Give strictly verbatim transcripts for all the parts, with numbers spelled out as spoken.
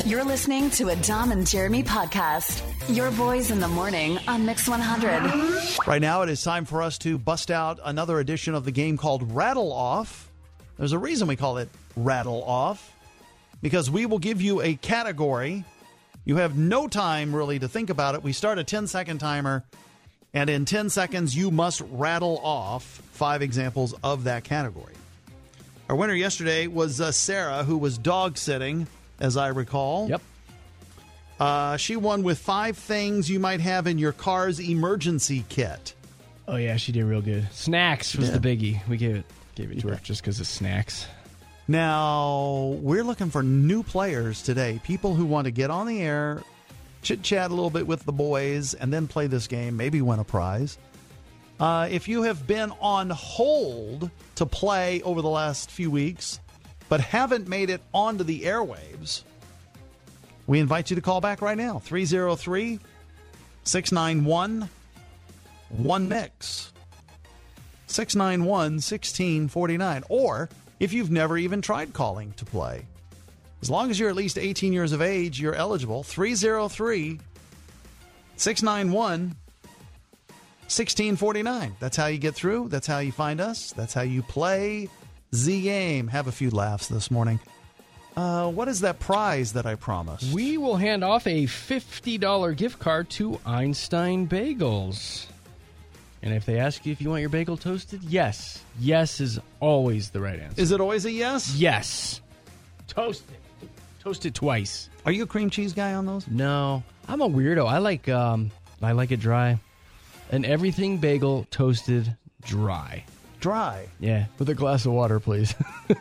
You're listening to a Dom and Jeremy podcast. Your boys in the morning on Mix one hundred. Right now, it is time for us to bust out another edition of the game called Rattle Off. There's a reason we call it Rattle Off, because we will give you a category. You have no time, really, to think about it. We start a ten-second timer, and in ten seconds, you must rattle off five examples of that category. Our winner yesterday was uh, Sarah, who was dog-sitting, as I recall. Yep. Uh, she won with five things you might have in your car's emergency kit. Oh, yeah, she did real good. Snacks was Yeah. the biggie. We gave it gave it to Yeah. her just because of snacks. Now, we're looking for new players today. People who want to get on the air, chit-chat a little bit with the boys, and then play this game, maybe win a prize. Uh, if you have been on hold to play over the last few weeks, but haven't made it onto the airwaves, we invite you to call back right now. three oh three, six nine one, one mix. six nine one, one six four nine. Or if you've never even tried calling to play. As long as you're at least eighteen years of age, you're eligible. three oh three, six nine one, one six four nine. That's how you get through. That's how you find us. That's how you play the game. Have a few laughs this morning. Uh, what is that prize that I promised? We will hand off a fifty dollars gift card to Einstein Bagels. And if they ask you if you want your bagel toasted, yes. Yes is always the right answer. Is it always a yes? Yes. Toast it. Toast it twice. Are you a cream cheese guy on those? No. I'm a weirdo. I like um I like it dry. An everything bagel toasted dry. Dry. Yeah, with a glass of water, please.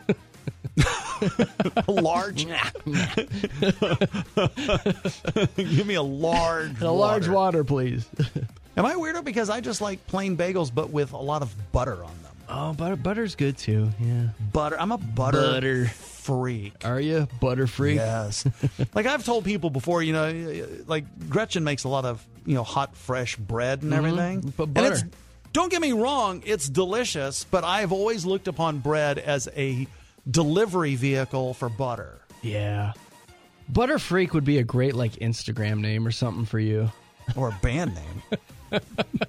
A large. Give me a large. a large water, please. Am I weirdo because I just like plain bagels, but with a lot of butter on them? Oh, butter, butter's good too. Yeah, Butter. I'm a butter, Butter. freak. are you butter freak? Yes. Like I've told people before, you know, like Gretchen makes a lot of, you know, hot, fresh bread and everything. But And butter. it's, don't get me wrong, it's delicious, but I've always looked upon bread as a delivery vehicle for butter. Yeah. Butter freak would be a great like Instagram name or something for you. Or a band name.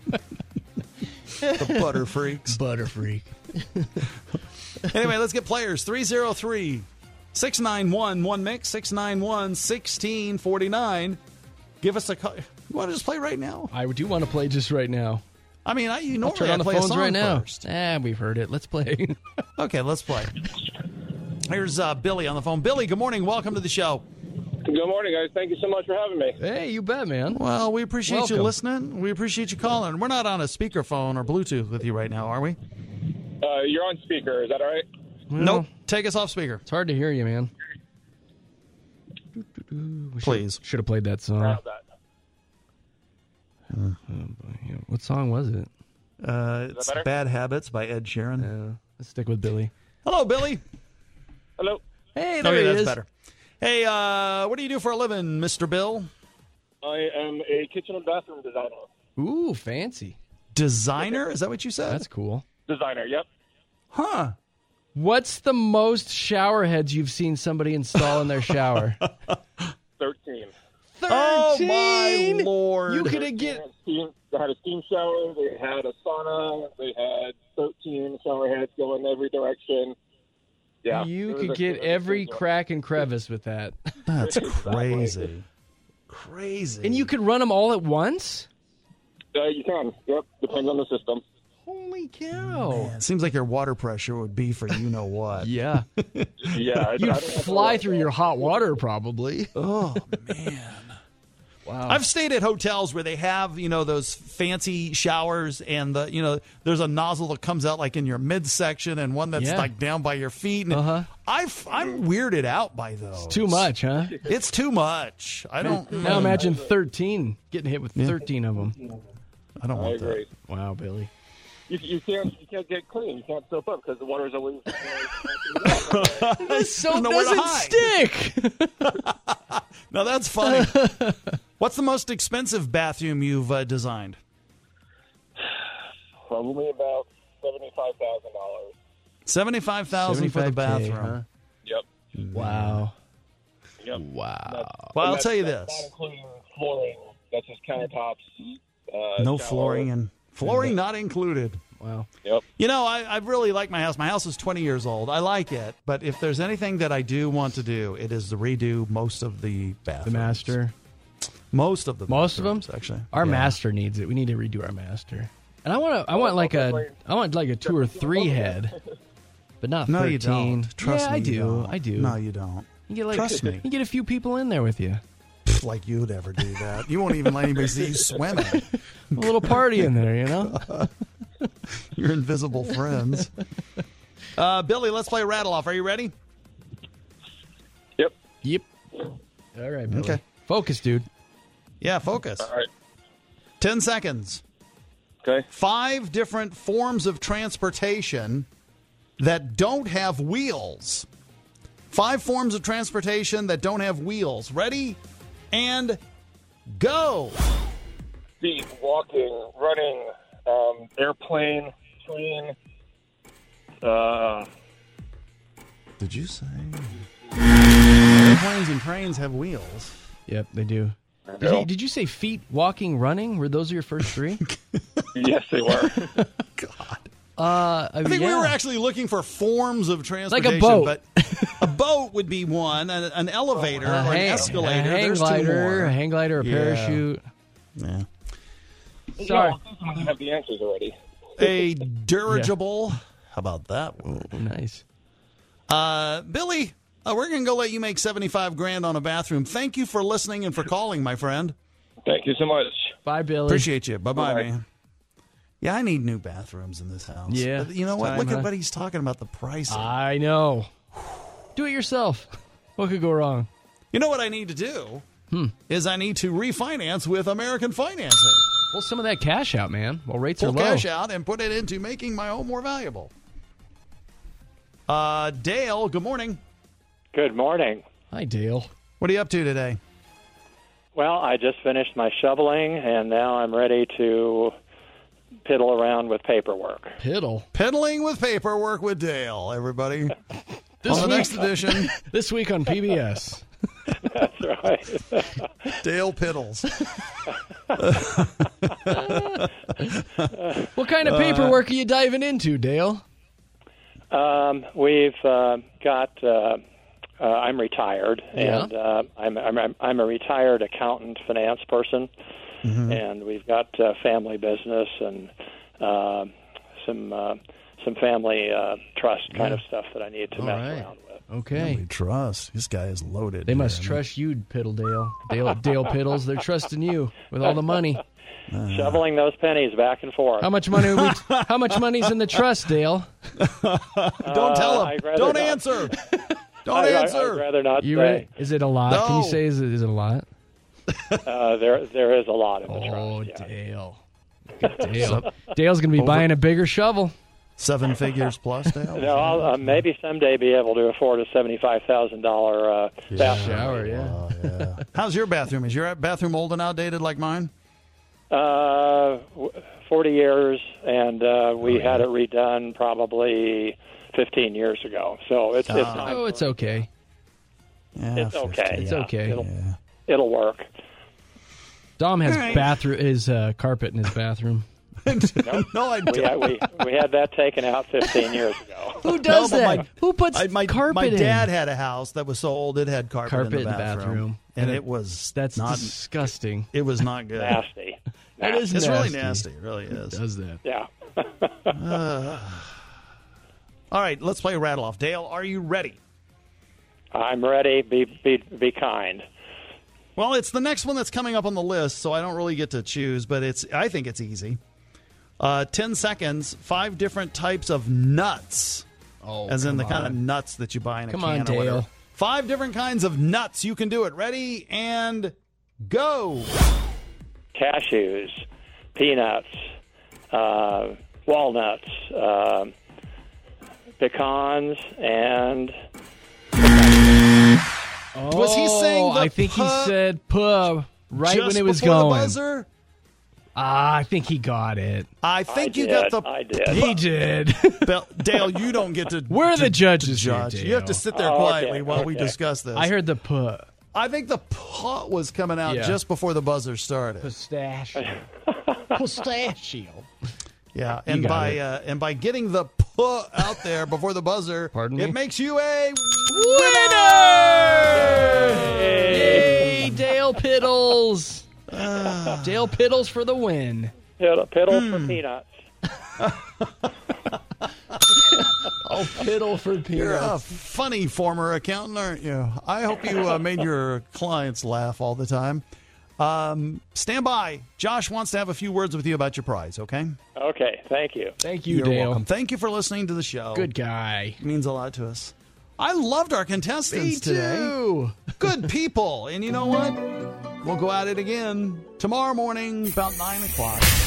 The Butter Freaks. Butter freak. Anyway, let's get players. three oh three, six nine one, one mix, six nine one, one six four nine. Give us a call. You want to just play right now? I do want to play just right now. I mean, I, you I'll normally turn on I the play a phones song right now. first. Ah, we've heard it. Let's play. Okay, let's play. Here's uh, Billy on the phone. Billy, good morning. Welcome to the show. Good morning, guys. Thank you so much for having me. Hey, you bet, man. Well, we appreciate Welcome. you listening. We appreciate you calling. We're not on a speakerphone or Bluetooth with you right now, are we? Uh, you're on speaker. Is that all right? Well, Nope. Take us off speaker, It's hard to hear you, man. We please. Should have played that song. How's that? What song was it? Uh, that it's better? Bad Habits by Ed Sheeran. Uh, let's stick with Billy. Hello, Billy. Hello. Hey, there Okay, he that's is. better. Hey, uh, what do you do for a living, Mister Bill? I am a kitchen and bathroom designer. Ooh, fancy. Designer? Is that what you said? That's cool. Designer, yep. Huh. What's the most shower heads you've seen somebody install in their shower? thirteen. Oh, my thirteen? Lord. You could They get had, steam, they had a steam shower. They had a sauna. They had thirteen shower heads going every direction. Yeah. you it was could a- get it was a every big crack and crevice with that. That's crazy. Crazy. And you could run them all at once? one. Uh, you can. Yep. Depends on the system. Holy cow. Man, it seems like your water pressure would be for you know what. Yeah. Yeah. I- I You'd don't have to fly worry through about your hot water probably. Oh, man. Wow. I've stayed at hotels where they have, you know, those fancy showers and the, you know, there's a nozzle that comes out like in your midsection and one that's Yeah. like down by your feet. And Uh-huh. I've, I'm weirded out by those. Too much, huh? It's too much. I don't. Now imagine thirteen getting hit with thirteen of them. I don't I want that. agree. Wow, Billy. You, you can't you can't get clean. You can't soap up because the water's always. The soap nowhere to doesn't hide. stick. Now that's funny. What's the most expensive bathroom you've uh, designed? Probably about seventy-five thousand dollars. Seventy-five thousand for the seventy-five K, bathroom. huh? Yep. Wow. Yep. Wow. That's, Well, I'll that's- tell you that's this. Not including flooring. That's just countertops. Uh, No shower. flooring and flooring not included. Wow. Yep. You know, I, I really like my house. My house is twenty years old. I like it, but if there's anything that I do want to do, it is to redo most of the bathrooms. The master. Most of the Most of them? bathrooms, actually. Our Yeah. master needs it. We need to redo our master. And I want to. I want like a. I want like a two or three head, but not No, thirteen. you don't. Trust yeah, me. I do. you don't. I do. No, you don't. You get like Trust me. You get a few people in there with you. Like you'd ever do that. You won't even let anybody see you swimming. A little party in there, you know. Your invisible friends. Uh, Billy, let's play Rattle Off. Are you ready? Yep. Yep. All right, Billy. Okay. Focus, dude. Yeah, focus. All right. Ten seconds. Okay. Five different forms of transportation that don't have wheels. Five forms of transportation that don't have wheels. Ready? And go. Feet, walking, running, um, airplane, train. Uh, Did you say? Airplanes and trains have wheels. Yep, they do. Did go. you, did you say feet, walking, running? Were those your first three? yes, they were. God. Uh, I, I think yeah. we were actually looking for forms of transportation. boat. But a boat would be one, an, an elevator, a or an hang, escalator. a hang There's glider, two more. a hang glider, a Yeah. parachute. Yeah. Sorry. Yeah, I have the answers already. A dirigible. How about that? Oh, nice. Uh, Billy, uh, we're going to go let you make seventy-five grand on a bathroom. Thank you for listening and for calling, my friend. Thank you so much. Bye, Billy. Appreciate you. Bye-bye, Bye. man. Yeah, I need new bathrooms in this house. Yeah, But you know it's what? time, Look huh? at what he's talking about, the pricing. I know. Do it yourself. What could go wrong? You know what I need to do? Hmm. Is I need to refinance with American Financing. Pull some of that cash out, man. While rates Pull are low. cash out and put it into making my home more valuable. Uh, Dale, good morning. Good morning. Hi, Dale. What are you up to today? Well, I just finished my shoveling, and now I'm ready to piddle around with paperwork. Piddle. Piddling with paperwork with Dale, everybody. This on the week, next edition, this week on P B S. That's right. Dale Piddles. What kind of paperwork are you diving into, Dale? um, we've uh, got. Uh, uh, I'm retired, Yeah. and uh, I'm, I'm I'm a retired accountant, finance person, Mm-hmm. and we've got uh, family business and uh, some uh, some family uh, trust kind of stuff that I need to All mess right. around with. Okay. We trust. This guy is loaded. They must here. trust you, Piddle Dale. Dale, Dale Piddles. They're trusting you with all the money. Shoveling those pennies back and forth. How much money? Are we, how much money's in the trust, Dale? Don't tell Uh, him. I'd rather Don't not. answer. Don't I, I, answer. I'd rather not You say. ready? Is it a lot? Can you No. say is it, is it a lot? Uh, there, there is a lot in the Oh, trust. Yeah. Dale. Look at Dale. Dale's going to be buying a bigger shovel. Seven figures plus, Dale. No, I'll uh, maybe someday be able to afford a seventy-five thousand dollar uh, bathroom. Shower, yeah. Oh, yeah. How's your bathroom? Is your bathroom old and outdated like mine? Uh, w- forty years, and uh, we Oh, yeah. had it redone probably fifteen years ago. So it's it's, Ah. time Oh, for- it's okay. Yeah, It's okay. fifteen. It's yeah. okay. It'll, Yeah. it'll work. Dom has All right. bathroom his uh, carpet in his bathroom. No, I We had, don't. we we had that taken out fifteen years ago. Who does but that? my- Who puts I, my, carpet my in? dad had a house that was so old it had carpet, Carpet in the bathroom, and And it was That's not. disgusting. It was not good. Nasty. That is It's really nasty. nasty. It really is. Does that? Yeah. All right, let's play Rattle Off. Dale, are you ready? I'm ready. Be be be kind. Well, it's the next one that's coming up on the list, so I don't really get to choose, but it's. I think it's easy. Uh, Ten seconds. Five different types of nuts, Oh, as in come the kind of on. nuts that you buy in a Come can on, or Dale. whatever. Five different kinds of nuts. You can do it. Ready and go. Cashews, peanuts, uh, walnuts, uh, pecans, and Oh, Was he saying the I think he puh said "puh" right Just when it was before the going. buzzer? Ah, I think he got it. I think I you did, got the. I did. He did. Bel- Dale, you don't get to. We're to- the judges to here, judge. You have to Dale. sit there Oh, quietly okay, while we okay. discuss this. I heard the "puh." I think the puh was coming out Yeah. just before the buzzer started. Pistachio. Pistachio. Yeah, and got by it. uh, and by getting the puh out there before the buzzer, Pardon it me? makes you a Winner! Yay, Dale Piddles. Dale Piddles for the win. Piddle, piddle Hmm. for peanuts. Oh, Piddle for You're a peanuts. funny former accountant, aren't you? I hope you uh, made your clients laugh all the time. Um, stand by. Josh wants to have a few words with you about your prize, okay? Okay, thank you. Thank you, You're Dale. welcome. Thank you for listening to the show. Good guy. It means a lot to us. I loved our contestants Me today. too. Good people. And you know what? We'll go at it again tomorrow morning about nine o'clock.